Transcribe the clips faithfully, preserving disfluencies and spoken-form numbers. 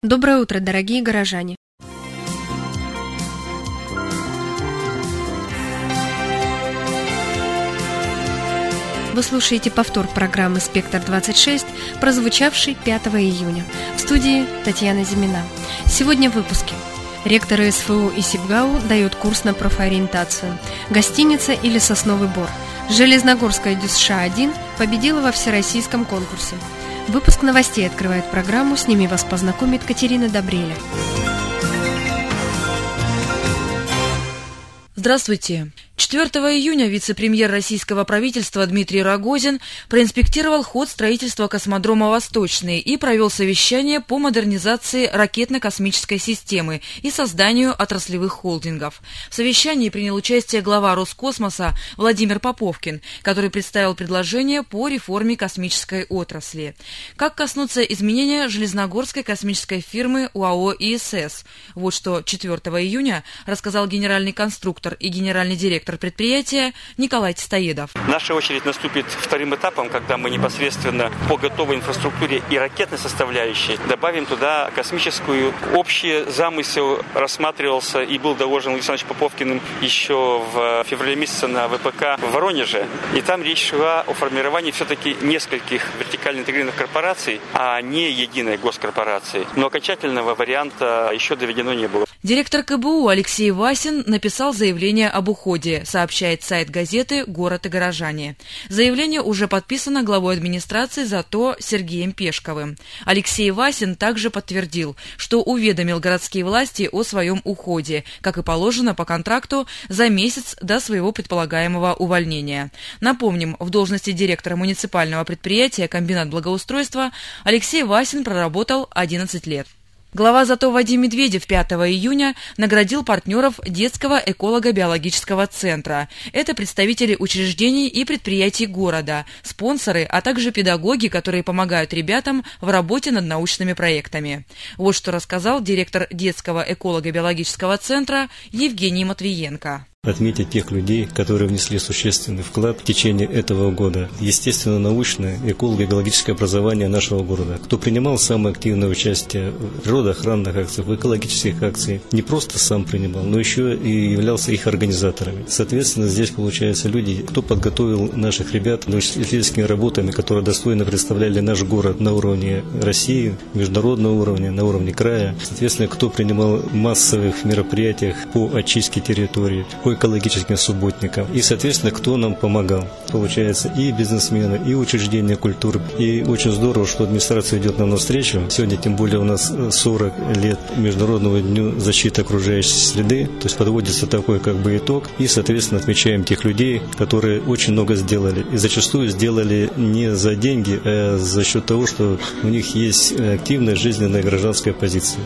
Доброе утро, дорогие горожане! Вы слушаете повтор программы «Спектр-двадцать шесть», прозвучавшей пятого июня. В студии Татьяна Зимина. Сегодня в выпуске. Ректоры СФУ и СибГАУ дают курс на профориентацию. Гостиница или сосновый бор. Железногорская ДЮСШ один победила во всероссийском конкурсе. Выпуск новостей открывает программу. С ними вас познакомит Катерина Добреля. Здравствуйте. четвёртого июня вице-премьер российского правительства Дмитрий Рогозин проинспектировал ход строительства космодрома «Восточный» и провел совещание по модернизации ракетно-космической системы и созданию отраслевых холдингов. В совещании принял участие глава Роскосмоса Владимир Поповкин, который представил предложение по реформе космической отрасли. Как коснуться изменения железногорской космической фирмы УАО ИСС? Вот что четвёртого июня рассказал генеральный конструктор и генеральный директор предприятия Николай Тистоедов. Наша очередь наступит вторым этапом, когда мы непосредственно по готовой инфраструктуре и ракетной составляющей добавим туда космическую. Общий замысел рассматривался и был доложен Александром Поповкиным еще в феврале месяце на ВПК в Воронеже. И там речь шла о формировании все-таки нескольких вертикально интегрированных корпораций, а не единой госкорпорации. Но окончательного варианта еще доведено не было. Директор КБУ Алексей Васин написал заявление об уходе, сообщает сайт газеты «Город и горожане». Заявление уже подписано главой администрации ЗАТО Сергеем Пешковым. Алексей Васин также подтвердил, что уведомил городские власти о своем уходе, как и положено по контракту, за месяц до своего предполагаемого увольнения. Напомним, в должности директора муниципального предприятия «Комбинат благоустройства» Алексей Васин проработал одиннадцать лет. Глава ЗАТО Вадим Медведев пятого июня наградил партнеров детского эколого-биологического центра. Это представители учреждений и предприятий города, спонсоры, а также педагоги, которые помогают ребятам в работе над научными проектами. Вот что рассказал директор детского эколого-биологического центра Евгений Матвиенко. Отметить тех людей, которые внесли существенный вклад в течение этого года. Естественно, научное, эколого-биологическое образование нашего города. Кто принимал самое активное участие в природоохранных акциях, в экологических акциях, не просто сам принимал, но еще и являлся их организаторами. Соответственно, здесь получаются люди, кто подготовил наших ребят научно-исследовательскими работами, которые достойно представляли наш город на уровне России, международного уровня, на уровне края. Соответственно, кто принимал в массовых мероприятиях по очистке территории, по экологическим субботникам. И, соответственно, кто нам помогал. Получается, и бизнесмены, и учреждения культуры. И очень здорово, что администрация идет нам навстречу. Сегодня, тем более, у нас сорок лет Международного дню защиты окружающей среды. То есть подводится такой как бы итог. И, соответственно, отмечаем тех людей, которые очень много сделали. И зачастую сделали не за деньги, а за счет того, что у них есть активная жизненная гражданская позиция.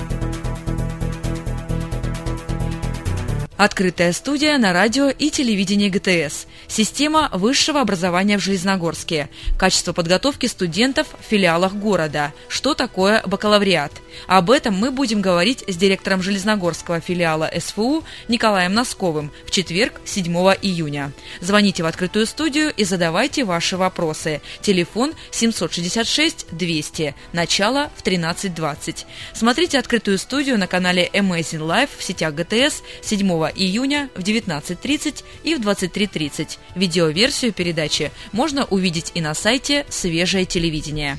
Открытая студия на радио и телевидении ГТС. Система высшего образования в Железногорске. Качество подготовки студентов в филиалах города. Что такое бакалавриат? Об этом мы будем говорить с директором Железногорского филиала СФУ Николаем Носковым в четверг, седьмого июня. Звоните в открытую студию и задавайте ваши вопросы. Телефон семь шесть шесть двести. Начало в тринадцать двадцать. Смотрите открытую студию на канале Amazing Life в сетях ГТС седьмого июня в девятнадцать тридцать и в двадцать три тридцать. Видеоверсию передачи можно увидеть и на сайте «Свежее телевидение».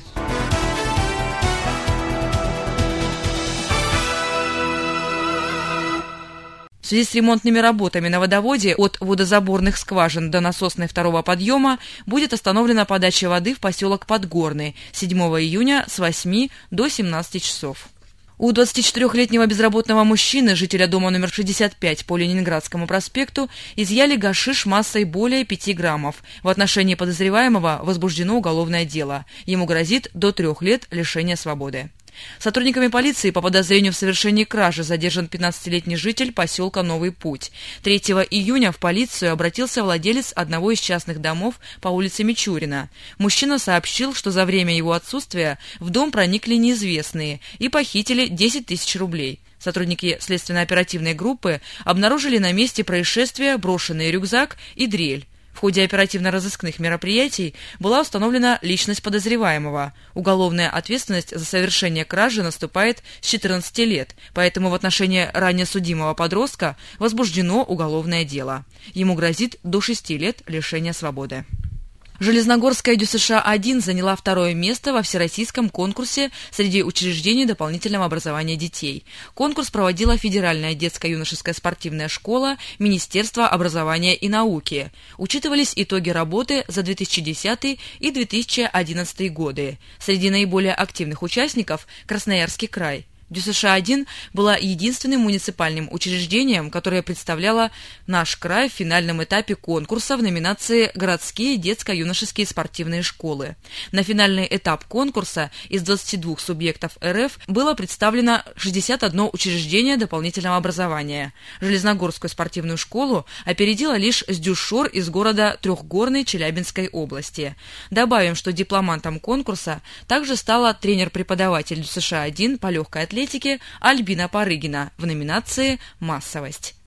В связи с ремонтными работами на водоводе от водозаборных скважин до насосной второго подъема будет остановлена подача воды в поселок Подгорный седьмого июня с восьми до семнадцати часов. У двадцатичетырёхлетнего безработного мужчины, жителя дома номер шестьдесят пять по Ленинградскому проспекту, изъяли гашиш массой более пяти граммов. В отношении подозреваемого возбуждено уголовное дело. Ему грозит до трех лет лишения свободы. Сотрудниками полиции по подозрению в совершении кражи задержан пятнадцатилетний житель поселка Новый Путь. третьего июня в полицию обратился владелец одного из частных домов по улице Мичурина. Мужчина сообщил, что за время его отсутствия в дом проникли неизвестные и похитили десять тысяч рублей. Сотрудники следственно-оперативной группы обнаружили на месте происшествия брошенный рюкзак и дрель. В ходе оперативно-розыскных мероприятий была установлена личность подозреваемого. Уголовная ответственность за совершение кражи наступает с четырнадцати лет, поэтому в отношении ранее судимого подростка возбуждено уголовное дело. Ему грозит до шести лет лишения свободы. Железногорская ДЮСШ один заняла второе место во всероссийском конкурсе среди учреждений дополнительного образования детей. Конкурс проводила Федеральная детско-юношеская спортивная школа Министерства образования и науки. Учитывались итоги работы за две тысячи десятый и две тысячи одиннадцатый годы. Среди наиболее активных участников – Красноярский край. ДЮСШ один была единственным муниципальным учреждением, которое представляло наш край в финальном этапе конкурса в номинации «Городские детско-юношеские спортивные школы». На финальный этап конкурса из двадцати двух субъектов РФ было представлено шестьдесят одно учреждение дополнительного образования. Железногорскую спортивную школу опередила лишь СДЮСШОР из города Трехгорной Челябинской области. Добавим, что дипломантом конкурса также стала тренер-преподаватель ДЮСШ один по легкой атлетике атлетики Альбина Парыгина в номинации «Массовость».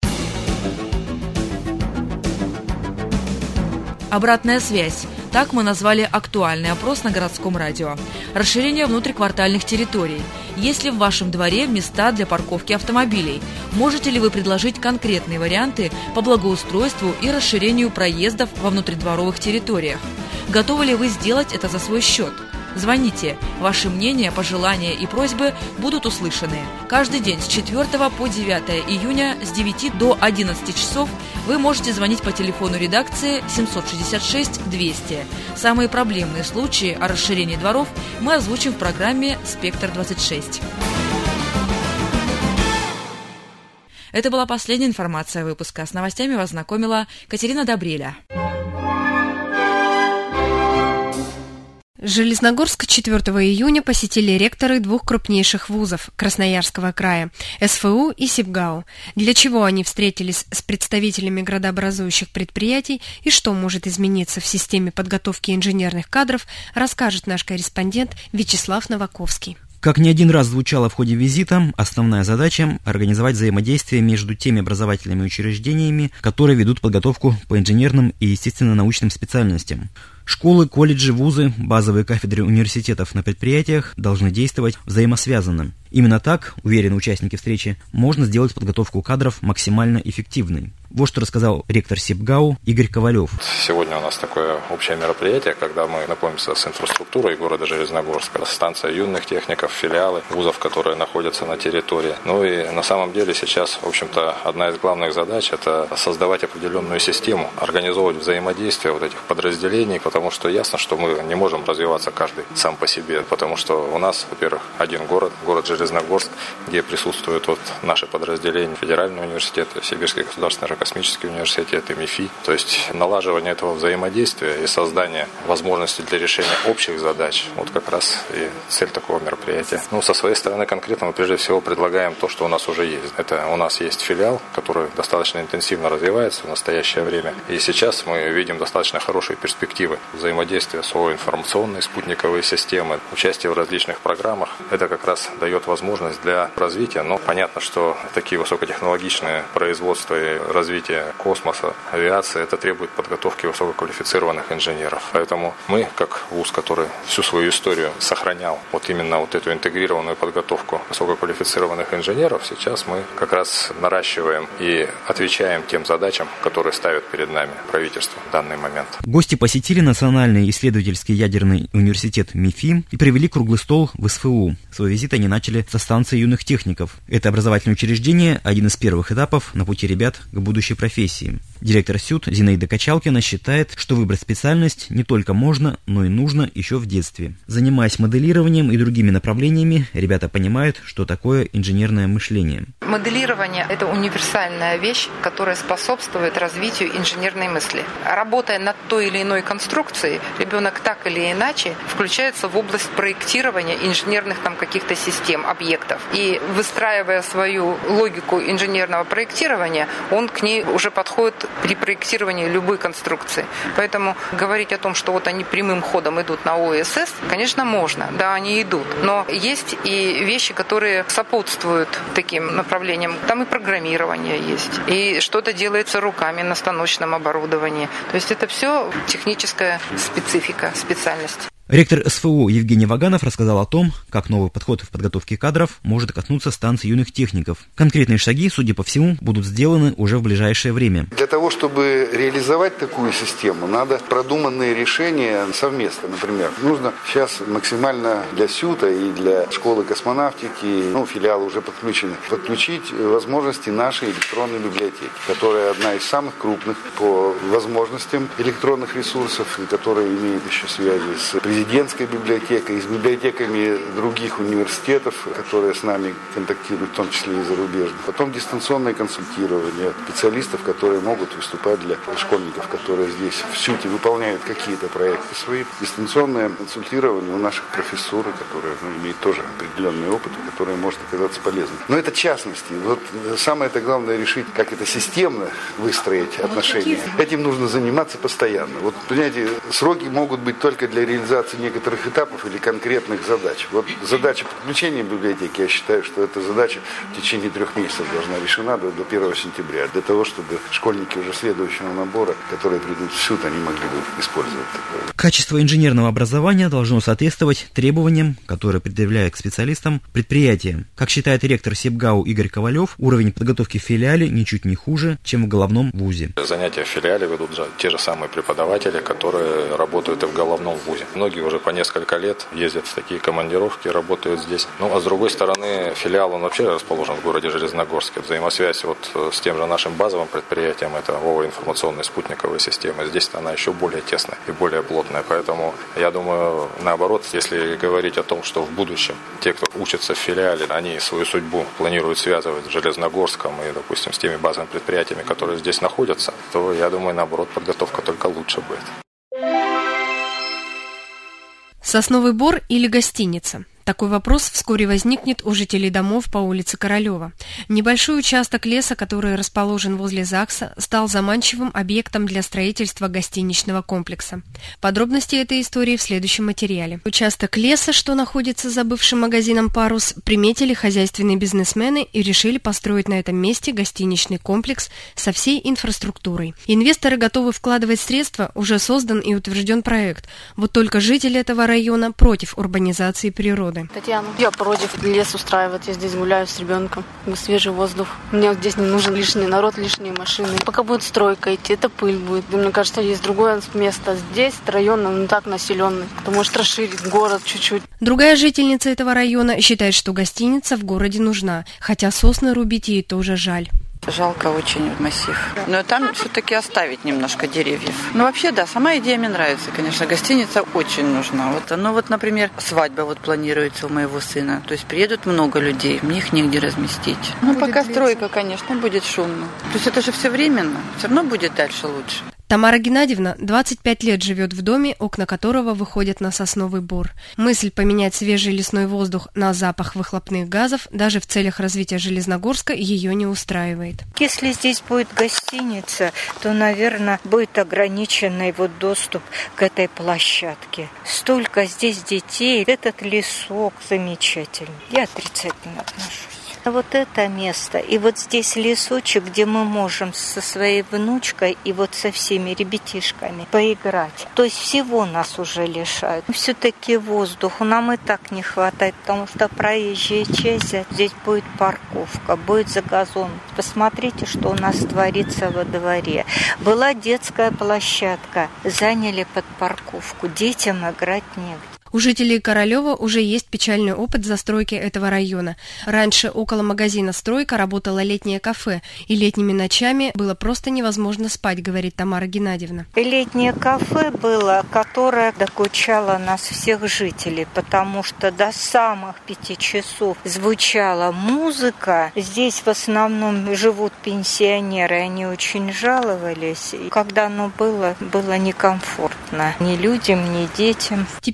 Обратная связь. Так мы назвали актуальный опрос на городском радио. Расширение внутриквартальных территорий. Есть ли в вашем дворе места для парковки автомобилей? Можете ли вы предложить конкретные варианты по благоустройству и расширению проездов во внутридворовых территориях? Готовы ли вы сделать это за свой счет? Звоните. Ваши мнения, пожелания и просьбы будут услышаны. Каждый день с четвёртого по девятое июня с девяти до одиннадцати часов вы можете звонить по телефону редакции семьсот шестьдесят шесть двести. Самые проблемные случаи о расширении дворов мы озвучим в программе «Спектр двадцать шесть». Это была последняя информация выпуска. С новостями вас знакомила Катерина Добреля. Железногорск четвёртого июня посетили ректоры двух крупнейших вузов Красноярского края – СФУ и СИБГАУ. Для чего они встретились с представителями градообразующих предприятий и что может измениться в системе подготовки инженерных кадров, расскажет наш корреспондент Вячеслав Новаковский. Как не один раз звучало в ходе визита, основная задача – организовать взаимодействие между теми образовательными учреждениями, которые ведут подготовку по инженерным и естественно-научным специальностям. Школы, колледжи, вузы, базовые кафедры университетов на предприятиях должны действовать взаимосвязанно. Именно так, уверены участники встречи, можно сделать подготовку кадров максимально эффективной. Вот что рассказал ректор СИБГАУ Игорь Ковалев. Сегодня у нас такое общее мероприятие, когда мы знакомимся с инфраструктурой города Железногорска. Станция юных техников, филиалы вузов, которые находятся на территории. Ну и на самом деле сейчас, в общем-то, одна из главных задач – это создавать определенную систему, организовывать взаимодействие вот этих подразделений, потому что ясно, что мы не можем развиваться каждый сам по себе, потому что у нас, во-первых, один город, город Железногорск, где присутствуют вот наши подразделения, Федеральный университет, Сибирский государственный космический университет и МИФИ. То есть налаживание этого взаимодействия и создание возможностей для решения общих задач, вот как раз и цель такого мероприятия. Ну, со своей стороны конкретно мы прежде всего предлагаем то, что у нас уже есть. Это у нас есть филиал, который достаточно интенсивно развивается в настоящее время. И сейчас мы видим достаточно хорошие перспективы взаимодействия с информационной спутниковой системой, участие в различных программах. Это как раз дает возможность для развития. Но понятно, что такие высокотехнологичные производства и развитие космоса, авиации, это требует подготовки высококвалифицированных инженеров. Поэтому мы, как вуз, который всю свою историю сохранял вот именно вот эту интегрированную подготовку высококвалифицированных инженеров, сейчас мы как раз наращиваем и отвечаем тем задачам, которые ставит перед нами правительство в данный момент. Гости посетили Национальный исследовательский ядерный университет МИФИ и провели круглый стол в СФУ. Свой визит они начали со станции юных техников. Это образовательное учреждение – один из первых этапов на пути ребят к будущей профессии. Директор СЮТ Зинаида Качалкина считает, что выбрать специальность не только можно, но и нужно еще в детстве. Занимаясь моделированием и другими направлениями, ребята понимают, что такое инженерное мышление. Моделирование – это универсальная вещь, которая способствует развитию инженерной мысли. Работая над той или иной конструкцией, ребенок так или иначе включается в область проектирования инженерных там каких-то систем, объектов. И выстраивая свою логику инженерного проектирования, он к ней они уже подходят при проектировании любой конструкции. Поэтому говорить о том, что вот они прямым ходом идут на ОСС, конечно, можно. Да, они идут. Но есть и вещи, которые сопутствуют таким направлениям. Там и программирование есть, и что-то делается руками на станочном оборудовании. То есть это все техническая специфика, специальность. Ректор СФУ Евгений Ваганов рассказал о том, как новый подход в подготовке кадров может коснуться станции юных техников. Конкретные шаги, судя по всему, будут сделаны уже в ближайшее время. Для того, чтобы реализовать такую систему, надо продуманные решения совместно. Например, нужно сейчас максимально для СЮТа и для школы космонавтики, ну, филиалы уже подключены, подключить возможности нашей электронной библиотеки, которая одна из самых крупных по возможностям электронных ресурсов, и которая имеет еще связи с президентом. Президентской библиотекой, и с библиотеками других университетов, которые с нами контактируют, в том числе и зарубежно. Потом дистанционное консультирование специалистов, которые могут выступать для школьников, которые здесь в СЮТе выполняют какие-то проекты свои. Дистанционное консультирование у наших профессор, которые ну, имеют тоже определенный опыт, который может оказаться полезным. Но это частности. Вот самое-то главное решить, как это системно выстроить отношения. Этим нужно заниматься постоянно. Вот, понимаете, сроки могут быть только для реализации некоторых этапов или конкретных задач. Вот задача подключения библиотеки, я считаю, что эта задача в течение трех месяцев должна решена до, до первого сентября, для того, чтобы школьники уже следующего набора, которые придут в СЮТ, они могли бы использовать такое. Качество инженерного образования должно соответствовать требованиям, которые предъявляют к специалистам предприятия. Как считает ректор СИБГАУ Игорь Ковалев, уровень подготовки в филиале ничуть не хуже, чем в головном вузе. Занятия в филиале ведут же те же самые преподаватели, которые работают и в головном вузе. Многие уже по несколько лет ездят в такие командировки, работают здесь. Ну, а с другой стороны, филиал, он вообще расположен в городе Железногорске. Взаимосвязь вот с тем же нашим базовым предприятием, это ООО «Информационные спутниковые системы», здесь она еще более тесная и более плотная. Поэтому, я думаю, наоборот, если говорить о том, что в будущем те, кто учится в филиале, они свою судьбу планируют связывать с Железногорском и, допустим, с теми базовыми предприятиями, которые здесь находятся, то, я думаю, наоборот, подготовка только лучше будет. Сосновый бор или гостиница? Такой вопрос вскоре возникнет у жителей домов по улице Королева. Небольшой участок леса, который расположен возле ЗАГСа, стал заманчивым объектом для строительства гостиничного комплекса. Подробности этой истории в следующем материале. Участок леса, что находится за бывшим магазином «Парус», приметили хозяйственные бизнесмены и решили построить на этом месте гостиничный комплекс со всей инфраструктурой. Инвесторы готовы вкладывать средства, уже создан и утвержден проект. Вот только жители этого района против урбанизации природы. Татьяна, я против лес устраивать. Я здесь гуляю с ребенком. Свежий воздух. Мне здесь не нужен лишний народ, лишние машины. Пока будет стройка идти, это пыль будет. Мне кажется, есть другое место. Здесь район, он так населенный. Ты можешь расширить город чуть-чуть. Другая жительница этого района считает, что гостиница в городе нужна, хотя сосны рубить ей тоже жаль. Жалко очень массив. Но там все-таки оставить немножко деревьев. Ну, вообще, да, сама идея мне нравится, конечно. Гостиница очень нужна. Вот, ну, вот, например, свадьба вот планируется у моего сына. То есть приедут много людей, мне их негде разместить. Ну, пока стройка, конечно, будет шумно. То есть это же все временно. Все равно будет дальше лучше. Тамара Геннадьевна двадцать пять лет живет в доме, окна которого выходят на сосновый бор. Мысль поменять свежий лесной воздух на запах выхлопных газов даже в целях развития Железногорска ее не устраивает. Если здесь будет гостиница, то, наверное, будет ограниченный вот доступ к этой площадке. Столько здесь детей, этот лесок замечательный. Я отрицательно отношусь. Вот это место, и вот здесь лесочек, где мы можем со своей внучкой и вот со всеми ребятишками поиграть. То есть всего нас уже лишают. Все-таки воздуху нам и так не хватает, потому что проезжая часть, здесь будет парковка, будет загазон. Посмотрите, что у нас творится во дворе. Была детская площадка, заняли под парковку, детям играть негде. У жителей Королева уже есть печальный опыт застройки этого района. Раньше около магазина «Стройка» работало летнее кафе, и летними ночами было просто невозможно спать, говорит Тамара Геннадьевна. Летнее кафе было, которое докучало нас всех жителей, потому что до самых пяти часов звучала музыка. Здесь в основном живут пенсионеры, они очень жаловались. И когда оно было, было некомфортно ни людям, ни детям. Теперь летнее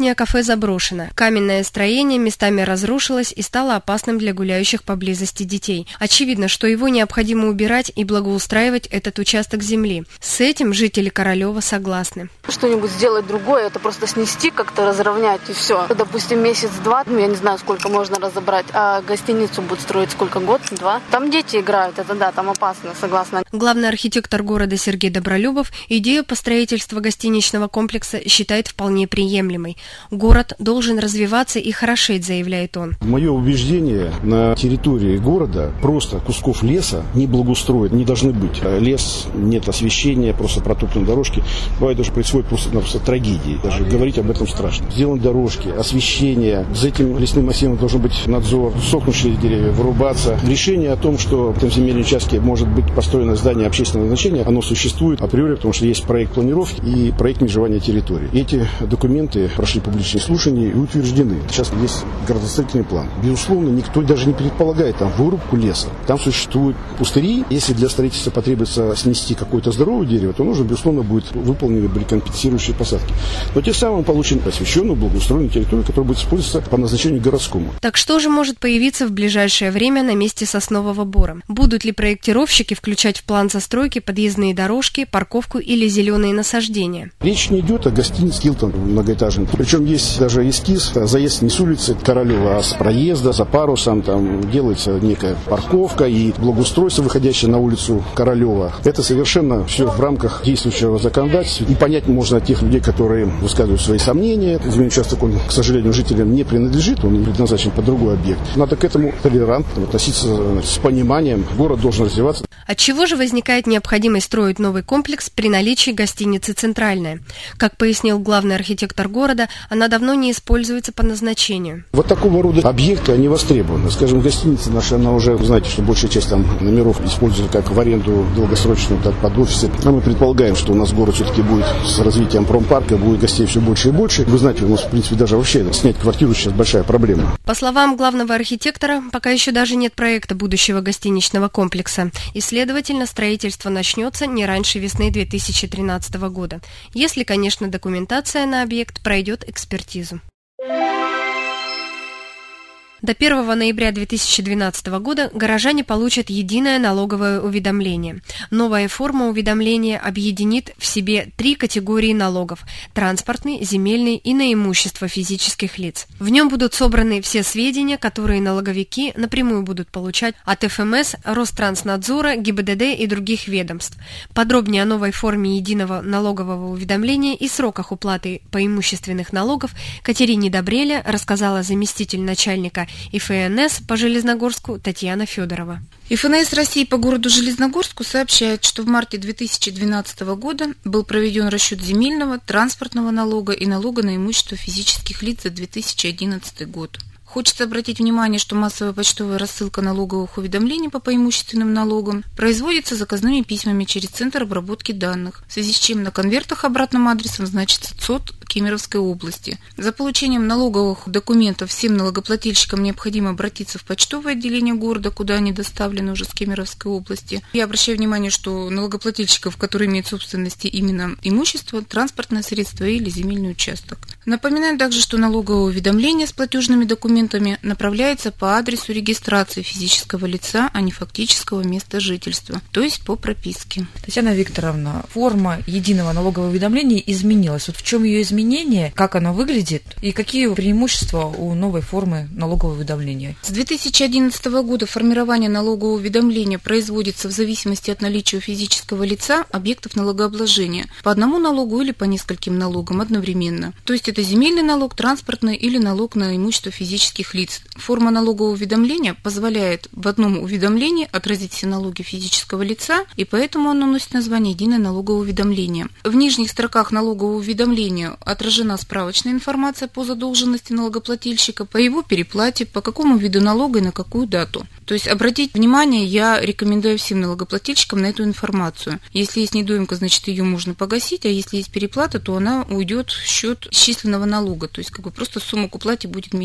Нынешнее кафе заброшено. Каменное строение местами разрушилось и стало опасным для гуляющих поблизости детей. Очевидно, что его необходимо убирать и благоустраивать этот участок земли. С этим жители Королева согласны. Что-нибудь сделать другое, это просто снести, как-то разровнять и все. Допустим, месяц-два, ну, я не знаю, сколько можно разобрать, а гостиницу будут строить сколько, год, два. Там дети играют, это да, там опасно, согласна. Главный архитектор города Сергей Добролюбов идею по строительству гостиничного комплекса считает вполне приемлемой. Город должен развиваться и хорошеть, заявляет он. Мое убеждение, на территории города просто кусков леса не благоустроить, не должны быть. Лес, нет освещения, просто протоптанные дорожки. Бывает, даже происходит просто, просто трагедии. Даже говорить об этом страшно. Сделаны дорожки, освещение. За этим лесным массивом должен быть надзор. Сохнувшие деревья вырубаться. Решение о том, что в этом земельном участке может быть построено здание общественного значения, оно существует априори, потому что есть проект планировки и проект межевания территории. Эти документы прошли публичные слушания и утверждены. Сейчас есть градостроительный план. Безусловно, никто даже не предполагает там вырубку леса. Там существуют пустыри. Если для строительства потребуется снести какое-то здоровое дерево, то нужно, безусловно, будет выполнены были компенсирующие посадки. Но тем самым мы получим освещенную, благоустроенную территорию, которая будет использоваться по назначению городскому. Так что же может появиться в ближайшее время на месте соснового бора? Будут ли проектировщики включать в план застройки подъездные дорожки, парковку или зеленые насаждения? Речь не идет о гостинице «Хилтон» многоэтажном. Причем есть даже эскиз, заезд не с улицы Королева, а с проезда, за парусом. Там делается некая парковка и благоустройство, выходящее на улицу Королева. Это совершенно все в рамках действующего законодательства. И понять можно тех людей, которые высказывают свои сомнения. Земельный участок, он, к сожалению, жителям не принадлежит, он предназначен под другой объект. Надо к этому толерантно относиться, значит, с пониманием. Город должен развиваться. Отчего же возникает необходимость строить новый комплекс при наличии гостиницы «Центральная»? Как пояснил главный архитектор города, она давно не используется по назначению. Вот такого рода объекты, они востребованы. Скажем, гостиница наша, она уже, знаете, что большая часть там номеров используется как в аренду долгосрочную, так под офисы. А мы предполагаем, что у нас город все-таки будет с развитием промпарка, будет гостей все больше и больше. Вы знаете, у нас, в принципе, даже вообще снять квартиру сейчас большая проблема. По словам главного архитектора, пока еще даже нет проекта будущего гостиничного комплекса. И, следовательно, строительство начнется не раньше весны две тысячи тринадцатого года, если, конечно, документация на объект пройдет экспертизу. До первого ноября две тысячи двенадцатого года горожане получат единое налоговое уведомление. Новая форма уведомления объединит в себе три категории налогов – транспортный, земельный и на имущество физических лиц. В нем будут собраны все сведения, которые налоговики напрямую будут получать от эф эм эс, Ространснадзора, гэ и бэ дэ дэ и других ведомств. Подробнее о новой форме единого налогового уведомления и сроках уплаты поимущественных налогов Катерине Добреля рассказала заместитель начальника эф эн эс по Железногорску Татьяна Федорова. эф эн эс России по городу Железногорску сообщает, что в марте две тысячи двенадцатого года был проведен расчет земельного, транспортного налога и налога на имущество физических лиц за две тысячи одиннадцатый год. Хочется обратить внимание, что массовая почтовая рассылка налоговых уведомлений по поимущественным налогам производится заказными письмами через Центр обработки данных, в связи с чем на конвертах обратным адресом значится ЦОД Кемеровской области. За получением налоговых документов всем налогоплательщикам необходимо обратиться в почтовое отделение города, куда они доставлены уже с Кемеровской области. Я обращаю внимание, что налогоплательщиков, которые имеют в собственности именно имущество, транспортное средство или земельный участок. Напоминаю также, что налоговое уведомление с платежными документами направляется по адресу регистрации физического лица, а не фактического места жительства, то есть по прописке. Татьяна Викторовна, форма единого налогового уведомления изменилась. Вот в чем ее изменение, как оно выглядит и какие преимущества у новой формы налогового уведомления? С две тысячи одиннадцатого года формирование налогового уведомления производится в зависимости от наличия у физического лица объектов налогообложения по одному налогу или по нескольким налогам одновременно. То есть это земельный налог, транспортный или налог на имущество физических лиц. Форма налогового уведомления позволяет в одном уведомлении отразить все налоги физического лица, и поэтому оно носит название «Единое налоговое уведомление». В нижних строках налогового уведомления отражена справочная информация по задолженности налогоплательщика, по его переплате, по какому виду налога и на какую дату. То есть обратить внимание я рекомендую всем налогоплательщикам на эту информацию. Если есть недоимка, значит ее можно погасить, а если есть переплата, то она уйдет в счет исчисленного налога, то есть как бы просто сумма к уплате будет меньше. А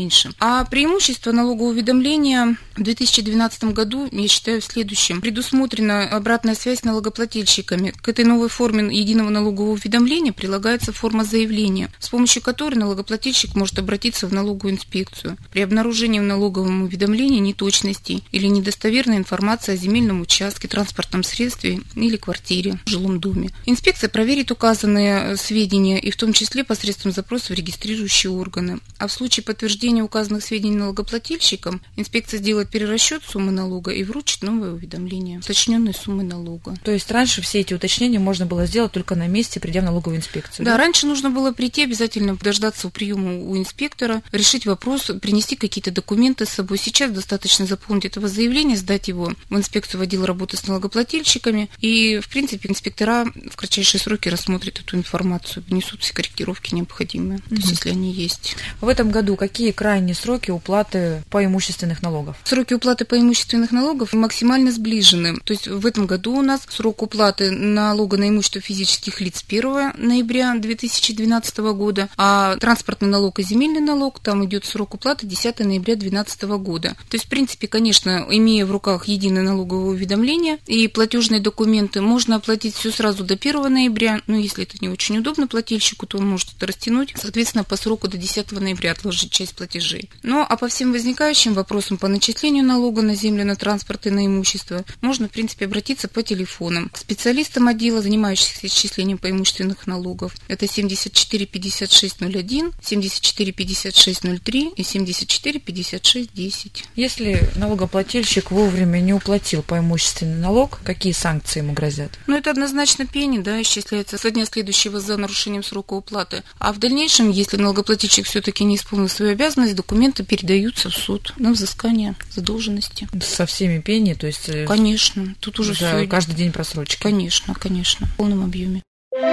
А преимущество налогового уведомления в две тысячи двенадцатом году, я считаю, в следующем. Предусмотрена обратная связь с налогоплательщиками. К этой новой форме единого налогового уведомления прилагается форма заявления, с помощью которой налогоплательщик может обратиться в налоговую инспекцию при обнаружении в налоговом уведомлении неточностей или недостоверной информации о земельном участке, транспортном средстве или квартире в жилом доме. Инспекция проверит указанные сведения и в том числе посредством запроса в регистрирующие органы. А в случае подтверждения указанных сведений налогоплательщиком инспекция сделает перерасчет суммы налога и вручит новое уведомление с уточненной суммой налога. То есть раньше все эти уточнения можно было сделать только на месте, придя в налоговую инспекцию? Да, да? Раньше нужно было прийти, обязательно дождаться приема у инспектора, решить вопрос, принести какие-то документы с собой. Сейчас достаточно заполнить этого заявления, сдать его в инспекцию в отдел работы с налогоплательщиками, и, в принципе, инспектора в кратчайшие сроки рассмотрят эту информацию, внесут все корректировки необходимые, mm-hmm. то есть если они есть. В этом году какие крайние сроки уплаты по имущественных налогов? Сроки уплаты по имущественных налогов максимально сближены. То есть в этом году у нас срок уплаты налога на имущество физических лиц первого ноября две тысячи двенадцатого года, а транспортный налог и земельный налог, там идет срок уплаты десятого ноября две тысячи двенадцатого года. То есть, в принципе, конечно, имея в руках единое налоговое уведомление и платежные документы, можно оплатить все сразу до первого ноября, но если это не очень удобно плательщику, то он может это растянуть, соответственно, по сроку до десятого ноября отложить часть платежей. Ну, а по всем возникающим вопросам по начислению налога на землю, на транспорт и на имущество можно, в принципе, обратиться по телефонам к специалистам отдела, занимающихся исчислением по имущественных налогов. Это семьдесят четыре пятьдесят шесть ноль один, семьдесят четыре пятьдесят шесть ноль три и семьдесят четыре пятьдесят шесть десять. Если налогоплательщик вовремя не уплатил по имущественный налог, какие санкции ему грозят? Ну, это однозначно пени, да, исчисляется со дня следующего за нарушением срока уплаты. А в дальнейшем, если налогоплательщик все-таки не исполнил свою обязанность, документы передаются в суд на взыскание задолженности. Со всеми пени, то есть... Конечно, тут уже все... Каждый день просрочки. Конечно, конечно, в полном объеме.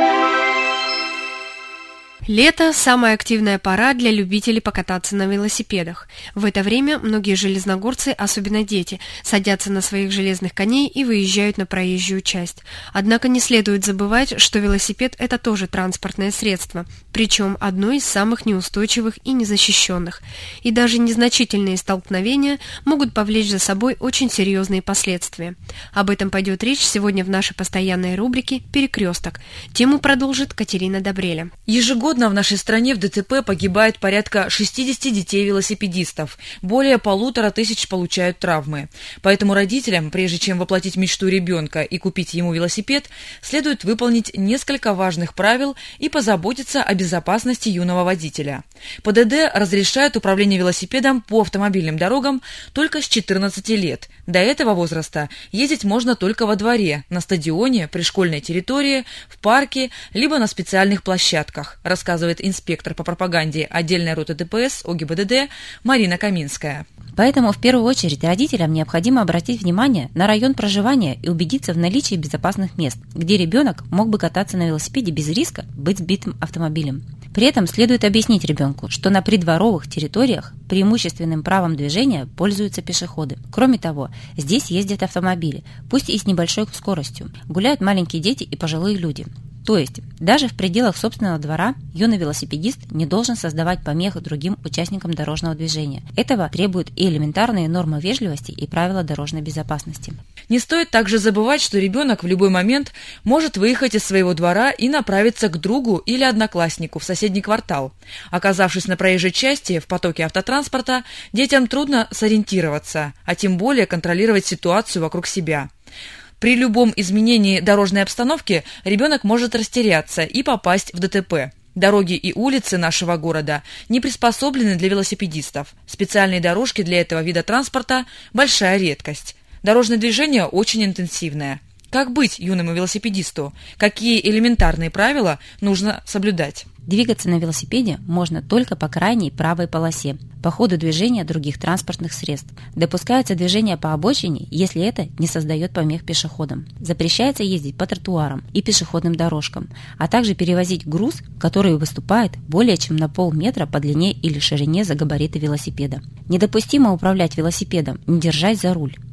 Лето – самая активная пора для любителей покататься на велосипедах. В это время многие железногорцы, особенно дети, садятся на своих железных коней и выезжают на проезжую часть. Однако не следует забывать, что велосипед – это тоже транспортное средство, причем одно из самых неустойчивых и незащищенных. И даже незначительные столкновения могут повлечь за собой очень серьезные последствия. Об этом пойдет речь сегодня в нашей постоянной рубрике «Перекресток». Тему продолжит Катерина Добреля. Ежегодно в нашей стране в ДТП погибает порядка шестьдесят детей-велосипедистов. Более полутора тысяч получают травмы. Поэтому родителям, прежде чем воплотить мечту ребенка и купить ему велосипед, следует выполнить несколько важных правил и позаботиться о безопасности юного водителя. ПДД разрешает управление велосипедом по автомобильным дорогам только с четырнадцати лет. До этого возраста ездить можно только во дворе, на стадионе, при школьной территории, в парке, либо на специальных площадках, рассказывает инспектор по пропаганде отдельной роты ДПС ОГИБДД Марина Каминская. Поэтому в первую очередь родителям необходимо обратить внимание на район проживания и убедиться в наличии безопасных мест, где ребенок мог бы кататься на велосипеде без риска быть сбитым автомобилем. При этом следует объяснить ребенку, что на придворовых территориях преимущественным правом движения пользуются пешеходы. Кроме того, здесь ездят автомобили, пусть и с небольшой скоростью, гуляют маленькие дети и пожилые люди. То есть, даже в пределах собственного двора юный велосипедист не должен создавать помех другим участникам дорожного движения. Этого требуют и элементарные нормы вежливости и правила дорожной безопасности. Не стоит также забывать, что ребенок в любой момент может выехать из своего двора и направиться к другу или однокласснику в соседний квартал. Оказавшись на проезжей части в потоке автотранспорта, детям трудно сориентироваться, а тем более контролировать ситуацию вокруг себя. При любом изменении дорожной обстановки ребенок может растеряться и попасть в ДТП. Дороги и улицы нашего города не приспособлены для велосипедистов. Специальные дорожки для этого вида транспорта – большая редкость. Дорожное движение очень интенсивное. Как быть юному велосипедисту? Какие элементарные правила нужно соблюдать? Двигаться на велосипеде можно только по крайней правой полосе, по ходу движения других транспортных средств. Допускается движение по обочине, если это не создает помех пешеходам. Запрещается ездить по тротуарам и пешеходным дорожкам, а также перевозить груз, который выступает более чем на полметра по длине или ширине за габариты велосипеда. Недопустимо управлять велосипедом, не держась за руль.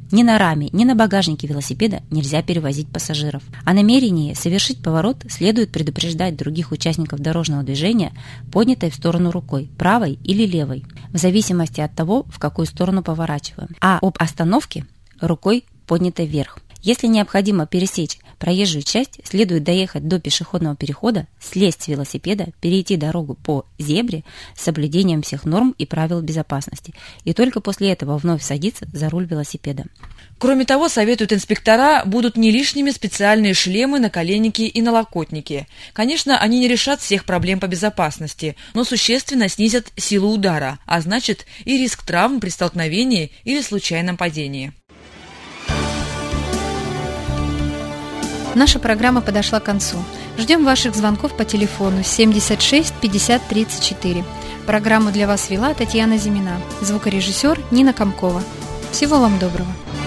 Ни на раме, ни на багажнике велосипеда нельзя перевозить пассажиров. О намерении совершить поворот следует предупреждать других участников дорожного движения поднятой в сторону рукой, правой или левой, в зависимости от того, в какую сторону поворачиваем. А об остановке рукой поднятой вверх. Если необходимо пересечь проезжую часть, следует доехать до пешеходного перехода, слезть с велосипеда, перейти дорогу по зебре с соблюдением всех норм и правил безопасности, и только после этого вновь садиться за руль велосипеда. Кроме того, советуют инспектора, будут не лишними специальные шлемы, наколенники и налокотники. Конечно, они не решат всех проблем по безопасности, но существенно снизят силу удара, а значит и риск травм при столкновении или случайном падении. Наша программа подошла к концу. Ждем ваших звонков по телефону семьдесят шесть пятьдесят тридцать четыре. Программу для вас вела Татьяна Зимина, звукорежиссер Нина Комкова. Всего вам доброго.